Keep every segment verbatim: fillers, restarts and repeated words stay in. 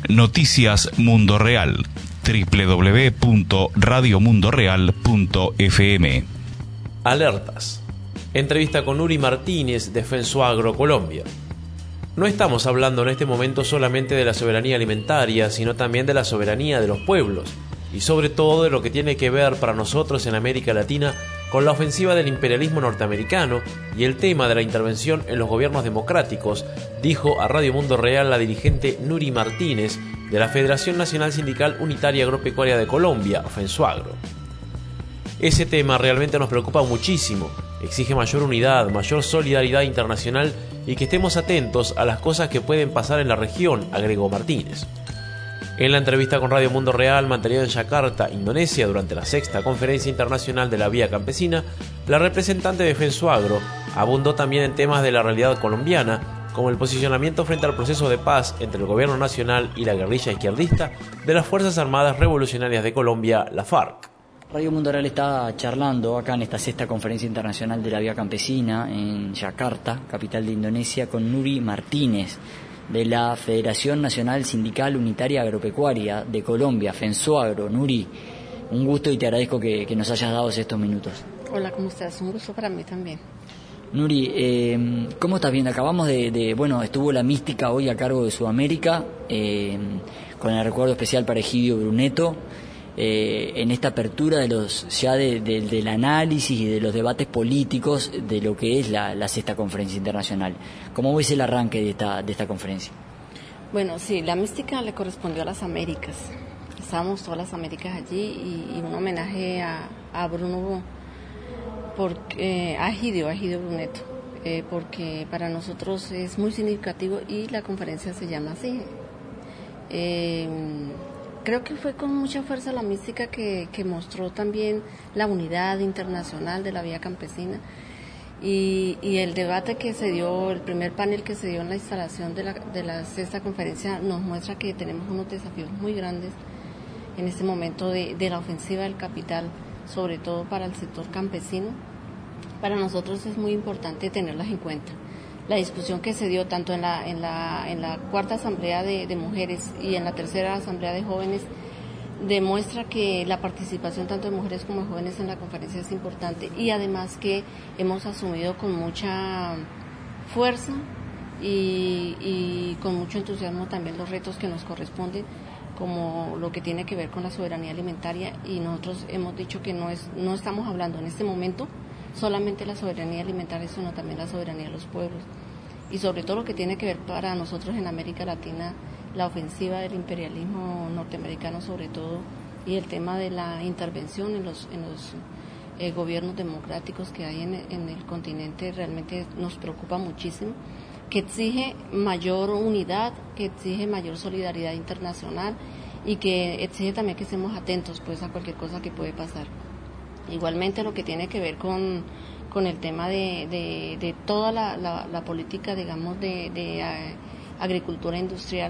Noticias Mundo Real, doble u doble u doble u punto radio mundo real punto f m. Alertas. Entrevista con Nuri Martínez de Fensuagro, Colombia. No estamos hablando en este momento solamente de la soberanía alimentaria, sino también de la soberanía de los pueblos, y sobre todo de lo que tiene que ver para nosotros en América Latina con la ofensiva del imperialismo norteamericano y el tema de la intervención en los gobiernos democráticos, dijo a Radio Mundo Real la dirigente Nuri Martínez de la Federación Nacional Sindical Unitaria Agropecuaria de Colombia, Fensuagro. Ese tema realmente nos preocupa muchísimo, exige mayor unidad, mayor solidaridad internacional y que estemos atentos a las cosas que pueden pasar en la región, agregó Martínez. En la entrevista con Radio Mundo Real, mantenida en Yakarta, Indonesia, durante la sexta Conferencia Internacional de la Vía Campesina, la representante de Fensuagro abundó también en temas de la realidad colombiana, como el posicionamiento frente al proceso de paz entre el gobierno nacional y la guerrilla izquierdista de las Fuerzas Armadas Revolucionarias de Colombia, la FARC. Radio Mundo Real está charlando acá en esta sexta Conferencia Internacional de la Vía Campesina en Yakarta, capital de Indonesia, con Nuri Martínez, de la Federación Nacional Sindical Unitaria Agropecuaria de Colombia, Fensuagro. Nuri, un gusto y te agradezco que, que nos hayas dado estos minutos. Hola, ¿cómo estás? Un gusto para mí también. Nuri, eh, ¿cómo estás viendo? Acabamos de, de, bueno, estuvo la mística hoy a cargo de Sudamérica, eh, con el recuerdo especial para Egidio Bruneto, eh, en esta apertura de los ya de, de, del análisis y de los debates políticos de lo que es la, la sexta conferencia internacional. ¿Cómo ves el arranque de esta, de esta conferencia? Bueno, sí, la mística le correspondió a las Américas. Estábamos todas las Américas allí y, y un homenaje a, a Bruno, porque, eh, a Egidio, a Egidio Bruneto, eh, porque para nosotros es muy significativo y la conferencia se llama así. Eh, creo que fue con mucha fuerza la mística que, que mostró también la unidad internacional de la vía campesina y, y el debate que se dio, el primer panel que se dio en la instalación de la, de la sexta conferencia nos muestra que tenemos unos desafíos muy grandes en este momento de, de la ofensiva del capital, sobre todo para el sector campesino. Para nosotros es muy importante tenerlas en cuenta. La discusión que se dio tanto en la, en la, en la cuarta asamblea de, de mujeres y en la tercera asamblea de jóvenes demuestra que la participación tanto de mujeres como de jóvenes en la conferencia es importante y además que hemos asumido con mucha fuerza y, y con mucho entusiasmo también los retos que nos corresponden, como lo que tiene que ver con la soberanía alimentaria, y nosotros hemos dicho que no es no estamos hablando en este momento solamente la soberanía alimentaria, sino también la soberanía de los pueblos, y sobre todo lo que tiene que ver para nosotros en América Latina, la ofensiva del imperialismo norteamericano sobre todo, y el tema de la intervención en los en los eh, gobiernos democráticos que hay en, en el continente realmente nos preocupa muchísimo, que exige mayor unidad, que exige mayor solidaridad internacional y que exige también que estemos atentos pues a cualquier cosa que puede pasar. Igualmente lo que tiene que ver con, con el tema de, de, de toda la, la, la política, digamos, de, de uh, agricultura industrial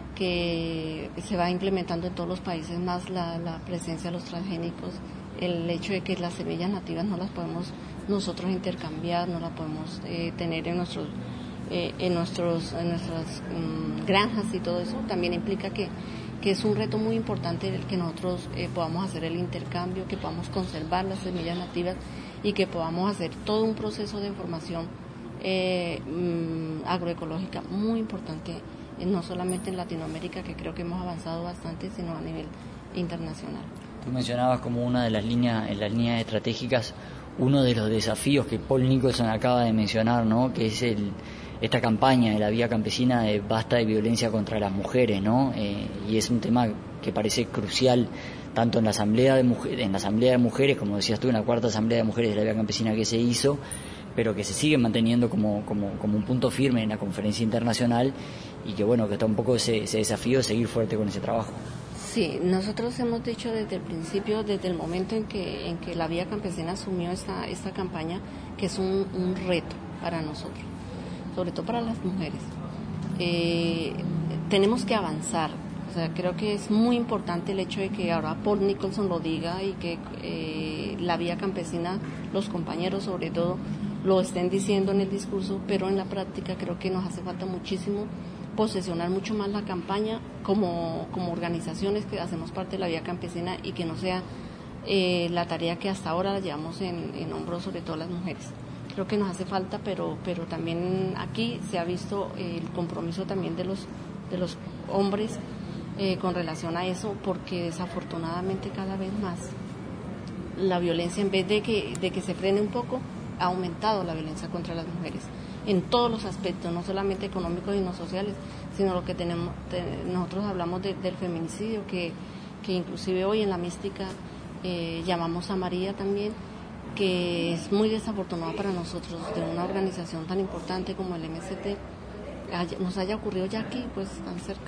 que se va implementando en todos los países, más la, la presencia de los transgénicos, el hecho de que las semillas nativas no las podemos nosotros intercambiar, no las podemos eh, tener en nuestros eh, en nuestros en nuestras um, granjas y todo eso, también implica que que es un reto muy importante el que nosotros eh, podamos hacer el intercambio, que podamos conservar las semillas nativas y que podamos hacer todo un proceso de formación eh, mm, agroecológica muy importante, eh, no solamente en Latinoamérica, que creo que hemos avanzado bastante, sino a nivel internacional. Tú mencionabas como una de las líneas, en las líneas estratégicas, uno de los desafíos que Paul Nicholson acaba de mencionar, ¿no? Que es el esta campaña de la vía campesina de basta de violencia contra las mujeres, ¿no? Eh, y es un tema que parece crucial tanto en la asamblea de mujeres, en la asamblea de mujeres, como decías tú, en la cuarta asamblea de mujeres de la vía campesina que se hizo, pero que se sigue manteniendo como como como un punto firme en la conferencia internacional y que bueno, que está un poco ese, ese desafío de seguir fuerte con ese trabajo. Sí, nosotros hemos dicho desde el principio, desde el momento en que en que la vía campesina asumió esta esta campaña, que es un, un reto para nosotros, sobre todo para las mujeres. Eh, tenemos que avanzar. O sea, creo que es muy importante el hecho de que ahora Paul Nicholson lo diga y que eh, la vía campesina, los compañeros sobre todo, lo estén diciendo en el discurso, pero en la práctica creo que nos hace falta muchísimo posesionar mucho más la campaña como, como organizaciones que hacemos parte de la Vía Campesina y que no sea eh, la tarea que hasta ahora la llevamos en, en hombros, sobre todo las mujeres. Creo que nos hace falta, pero, pero también aquí se ha visto el compromiso también de los, de los hombres eh, con relación a eso, porque desafortunadamente cada vez más la violencia, en vez de que, de que se frene un poco, ha aumentado la violencia contra las mujeres en todos los aspectos, no solamente económicos y no sociales, sino lo que tenemos, te, nosotros hablamos de, del feminicidio, que, que inclusive hoy en la mística eh, llamamos a María también, que es muy desafortunado para nosotros, de una organización tan importante como el M S T, haya, nos haya ocurrido ya aquí, pues tan cerca.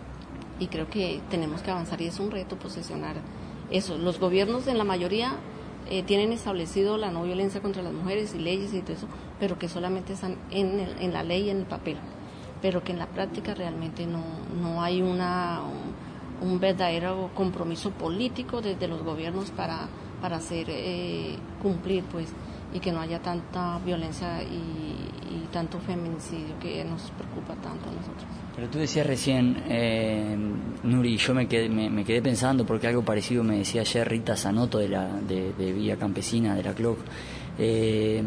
Y creo que tenemos que avanzar y es un reto posesionar eso. Los gobiernos en la mayoría eh, tienen establecido la no violencia contra las mujeres y leyes y todo eso, pero que solamente están en, el, en la ley y en el papel, pero que en la práctica realmente no, no hay una, un, un verdadero compromiso político desde los gobiernos para, para hacer eh, cumplir, pues, y que no haya tanta violencia y, y tanto feminicidio que nos preocupa tanto a nosotros. Pero tú decías recién, eh, Nuri, yo me quedé, me, me quedé pensando, porque algo parecido me decía ayer Rita Zanotto de la de, de Vía Campesina, de la C L O C. Eh,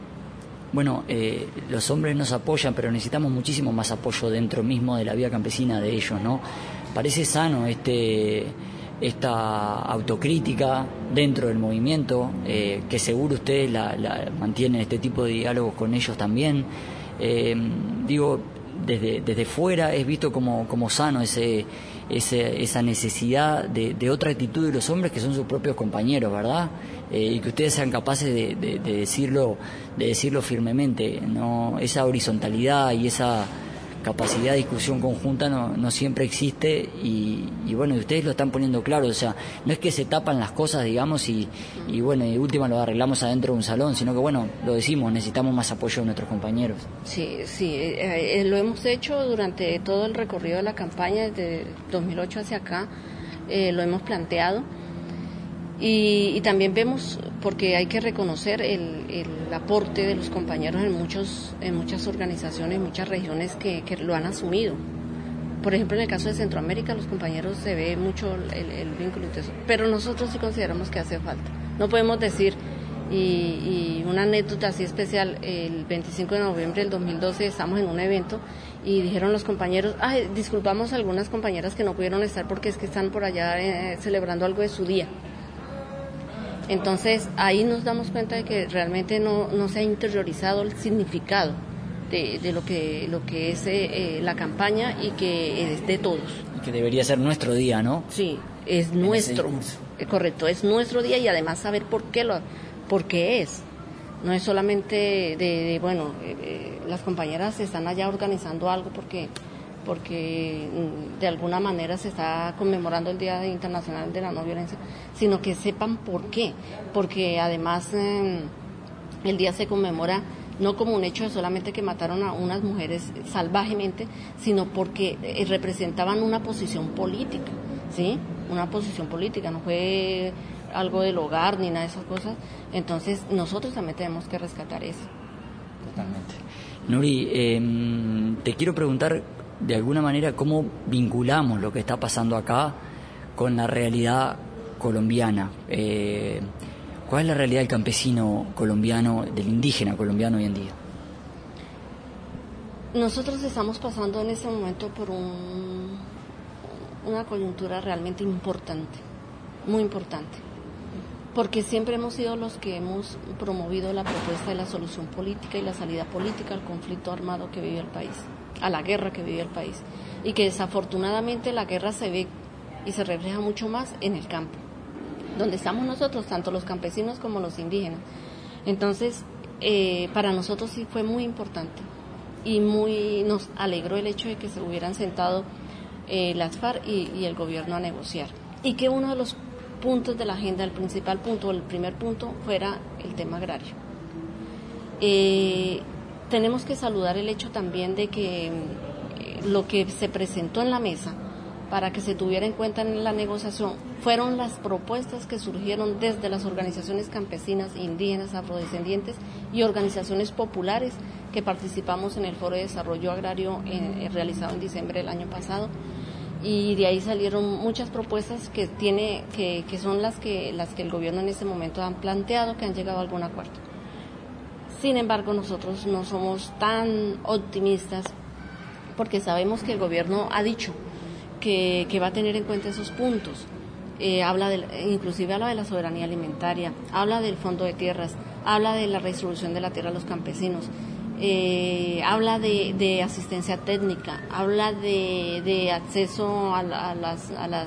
bueno, eh, los hombres nos apoyan, pero necesitamos muchísimo más apoyo dentro mismo de la Vía Campesina de ellos, ¿no? Parece sano este esta autocrítica dentro del movimiento, eh, que seguro ustedes la, la mantienen este tipo de diálogos con ellos también. Eh, digo, desde desde fuera es visto como como sano ese, ese esa necesidad de, de otra actitud de los hombres que son sus propios compañeros, ¿verdad? Eh, y que ustedes sean capaces de, de, de decirlo de decirlo firmemente, no, esa horizontalidad y esa capacidad de discusión conjunta no, no siempre existe y, y bueno, ustedes lo están poniendo claro, o sea, no es que se tapan las cosas, digamos, y, y bueno, y última lo arreglamos adentro de un salón, sino que bueno, lo decimos, necesitamos más apoyo de nuestros compañeros. Sí, sí, eh, eh, lo hemos hecho durante todo el recorrido de la campaña, desde dos mil ocho hacia acá, eh, lo hemos planteado. Y, y también vemos, porque hay que reconocer el, el aporte de los compañeros en muchos en muchas organizaciones, muchas regiones que, que lo han asumido. Por ejemplo, en el caso de Centroamérica, los compañeros se ve mucho el, el vínculo de eso, pero nosotros sí consideramos que hace falta. No podemos decir, y, y una anécdota así especial, el veinticinco de noviembre del dos mil doce estamos en un evento y dijeron los compañeros, ay, disculpamos a algunas compañeras que no pudieron estar porque es que están por allá eh, celebrando algo de su día. Entonces ahí nos damos cuenta de que realmente no, no se ha interiorizado el significado de, de lo que lo que es eh, la campaña y que es de todos. Y que debería ser nuestro día, ¿no? Sí, es nuestro, eh, correcto, es nuestro día y además saber por qué lo, por qué es. No es solamente de, de bueno, eh, eh, las compañeras están allá organizando algo porque porque de alguna manera se está conmemorando el Día Internacional de la No Violencia, sino que sepan por qué, porque además eh, el día se conmemora no como un hecho de solamente que mataron a unas mujeres salvajemente, sino porque eh, representaban una posición política, ¿sí? Una posición política, no fue algo del hogar ni nada de esas cosas, entonces nosotros también tenemos que rescatar eso. Totalmente. Nuri, eh, te quiero preguntar de alguna manera cómo vinculamos lo que está pasando acá con la realidad colombiana. Eh, ¿Cuál es la realidad del campesino colombiano, del indígena colombiano hoy en día? Nosotros estamos pasando en este momento por un, una coyuntura realmente importante, muy importante, porque siempre hemos sido los que hemos promovido la propuesta de la solución política y la salida política al conflicto armado que vive el país, a la guerra que vive el país, y que desafortunadamente la guerra se ve y se refleja mucho más en el campo, donde estamos nosotros, tanto los campesinos como los indígenas. Entonces, eh, para nosotros sí fue muy importante y muy nos alegró el hecho de que se hubieran sentado eh, las FARC y, y el gobierno a negociar, y que uno de los puntos de la agenda, el principal punto, el primer punto, fuera el tema agrario. Eh, tenemos que saludar el hecho también de que eh, lo que se presentó en la mesa para que se tuviera en cuenta en la negociación fueron las propuestas que surgieron desde las organizaciones campesinas, indígenas, afrodescendientes y organizaciones populares que participamos en el Foro de Desarrollo Agrario eh, realizado en diciembre del año pasado, y de ahí salieron muchas propuestas que tiene que, que son las que las que el gobierno en este momento han planteado, que han llegado a algún acuerdo. Sin embargo, nosotros no somos tan optimistas porque sabemos que el gobierno ha dicho que, que va a tener en cuenta esos puntos. Eh, habla de, inclusive habla de la soberanía alimentaria, habla del fondo de tierras, habla de la redistribución de la tierra a los campesinos, eh, habla de, de asistencia técnica, habla de, de acceso a, la, a las, a las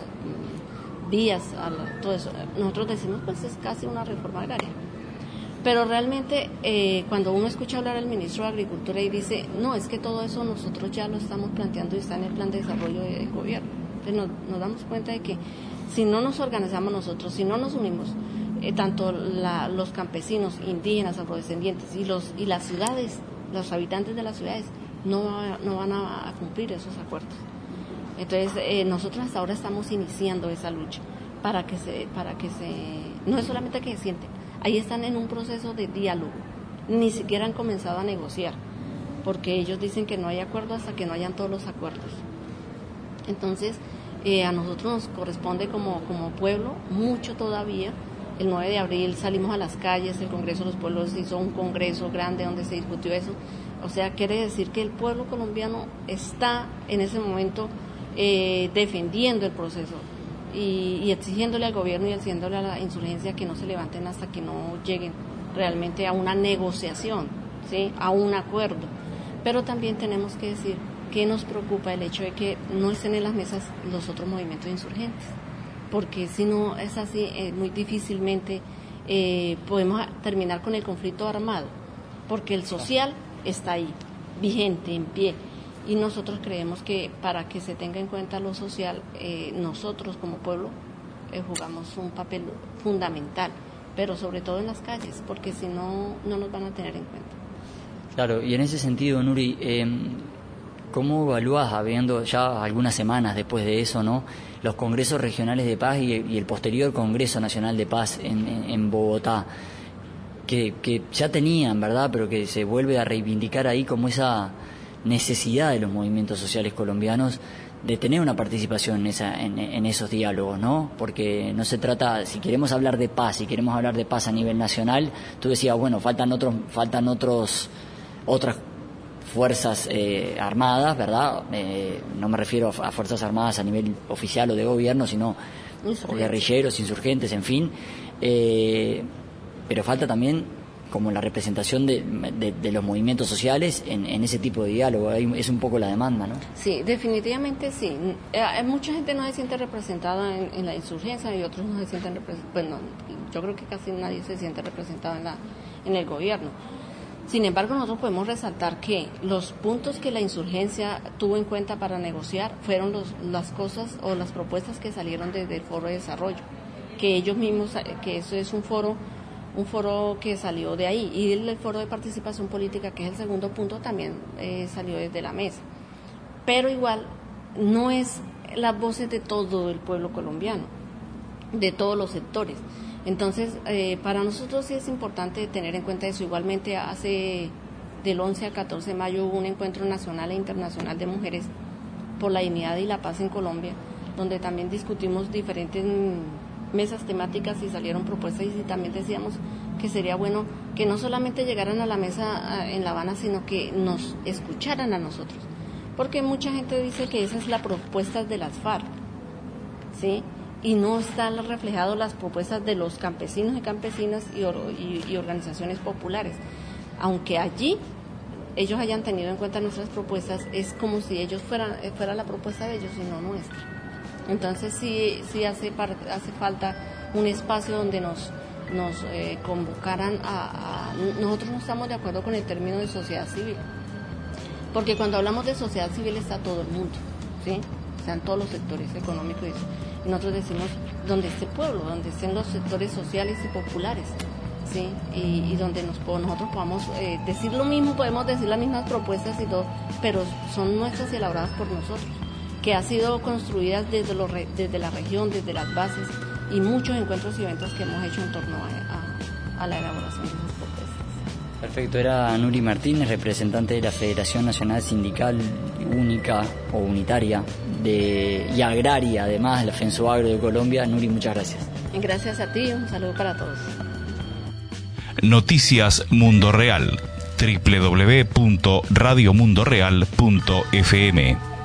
vías, a la, todo eso. Nosotros decimos pues es casi una reforma agraria. Pero realmente eh, cuando uno escucha hablar al ministro de Agricultura y dice, no, es que todo eso nosotros ya lo estamos planteando y está en el plan de desarrollo del gobierno. Entonces nos, nos damos cuenta de que si no nos organizamos nosotros, si no nos unimos, eh, tanto la, los campesinos, indígenas, afrodescendientes y, los, y las ciudades, los habitantes de las ciudades, no, no van a, a cumplir esos acuerdos. Entonces eh, nosotros hasta ahora estamos iniciando esa lucha para que se, para que se, no es solamente que se sienten, ahí están en un proceso de diálogo, ni siquiera han comenzado a negociar, porque ellos dicen que no hay acuerdo hasta que no hayan todos los acuerdos. Entonces, eh, a nosotros nos corresponde como, como pueblo mucho todavía. El nueve de abril salimos a las calles, el Congreso de los Pueblos hizo un congreso grande donde se discutió eso. O sea, quiere decir que el pueblo colombiano está en ese momento eh, defendiendo el proceso. Y, y exigiéndole al gobierno y exigiéndole a la insurgencia que no se levanten hasta que no lleguen realmente a una negociación, ¿sí? A un acuerdo. Pero también tenemos que decir que nos preocupa el hecho de que no estén en las mesas los otros movimientos insurgentes, porque si no es así, eh, muy difícilmente eh, podemos terminar con el conflicto armado, porque el social está ahí, vigente, en pie. Y nosotros creemos que para que se tenga en cuenta lo social, eh, nosotros como pueblo eh, jugamos un papel fundamental, pero sobre todo en las calles, porque si no, no nos van a tener en cuenta. Claro, y en ese sentido, Nuri, eh, ¿cómo evalúas, habiendo ya algunas semanas después de eso, no, los congresos regionales de paz y, y el posterior Congreso Nacional de Paz en, en, en Bogotá, que, que ya tenían, ¿verdad?, pero que se vuelve a reivindicar ahí como esa necesidad de los movimientos sociales colombianos de tener una participación en, esa, en, en esos diálogos, ¿no? Porque no se trata, si queremos hablar de paz, si queremos hablar de paz a nivel nacional, tú decías, bueno, faltan otros, faltan otros, otras fuerzas eh, armadas, ¿verdad? Eh, no me refiero a, a fuerzas armadas a nivel oficial o de gobierno, sino o guerrilleros, insurgentes, en fin, eh, pero falta también como la representación de, de, de los movimientos sociales en, en ese tipo de diálogo. Es un poco la demanda, ¿no? Sí, definitivamente sí. Eh, mucha gente no se siente representada en, en la insurgencia y otros no se sienten representados. Bueno, yo creo que casi nadie se siente representado en, la, en el gobierno. Sin embargo, nosotros podemos resaltar que los puntos que la insurgencia tuvo en cuenta para negociar fueron los, las cosas o las propuestas que salieron desde el Foro de Desarrollo, que ellos mismos, que eso es un foro un foro que salió de ahí, y el, el foro de participación política, que es el segundo punto, también eh, salió desde la mesa. Pero igual no es las voces de todo el pueblo colombiano, de todos los sectores. Entonces, eh, para nosotros sí es importante tener en cuenta eso. Igualmente, hace del once al catorce de mayo hubo un encuentro nacional e internacional de mujeres por la dignidad y la paz en Colombia, donde también discutimos diferentes mesas temáticas y salieron propuestas, y también decíamos que sería bueno que no solamente llegaran a la mesa en La Habana, sino que nos escucharan a nosotros, porque mucha gente dice que esa es la propuesta de las FARC, ¿sí? Y no están reflejadas las propuestas de los campesinos y campesinas y, y, y organizaciones populares. Aunque allí ellos hayan tenido en cuenta nuestras propuestas, es como si ellos fueran fuera la propuesta de ellos y no nuestra. Entonces sí, sí hace, hace falta un espacio donde nos, nos eh, convocaran a, a... Nosotros no estamos de acuerdo con el término de sociedad civil, porque cuando hablamos de sociedad civil está todo el mundo, ¿sí? Están todos los sectores económicos y eso. Y nosotros decimos donde esté el pueblo, donde estén los sectores sociales y populares, ¿sí? Y, y donde nos, nosotros podamos eh, decir lo mismo, podemos decir las mismas propuestas y todo, pero son nuestras y elaboradas por nosotros, que ha sido construidas desde, los, desde la región, desde las bases, y muchos encuentros y eventos que hemos hecho en torno a, a, a la elaboración de esas propuestas. Perfecto, era Nuri Martínez, representante de la Federación Nacional Sindical Única o Unitaria de, y Agraria, además de la FENSOAGRO de Colombia. Nuri, muchas gracias. Gracias a ti, un saludo para todos. Noticias Mundo Real, doble u doble u doble u punto radio mundo real punto f m.